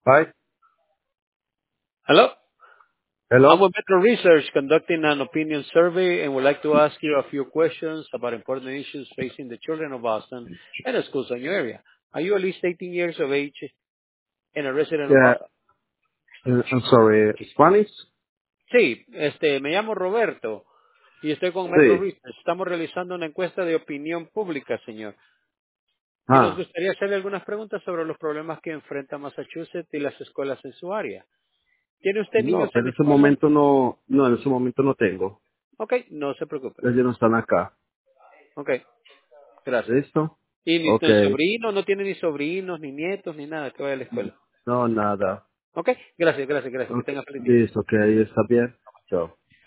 Hi. Hello. I'm Hello. with Metro Research conducting an opinion survey and would like to ask you a few questions about important issues facing the children of Boston and the schools in your area. Are you at least 18 years of age and a resident of Yeah, Boston? I'm sorry. Spanish? Sí, me llamo Roberto y estoy con Metro Sí. Research. Estamos realizando una encuesta de opinión pública, señor. Y nos Ah, gustaría hacerle algunas preguntas sobre los problemas que enfrenta Massachusetts y las escuelas en su área. ¿Tiene usted no, niños en pero la en ese escuela? momento no, en ese momento no tengo. Ok, no se preocupe. Ellos no están acá. Ok, gracias. ¿Listo? Y ni Ok. tu sobrino, no tiene ni sobrinos, ni nietos, ni nada que vaya a la escuela. No, nada. Ok, gracias, gracias, gracias. Que Ok. tenga feliz día. Listo, ok, ahí está bien. Chao.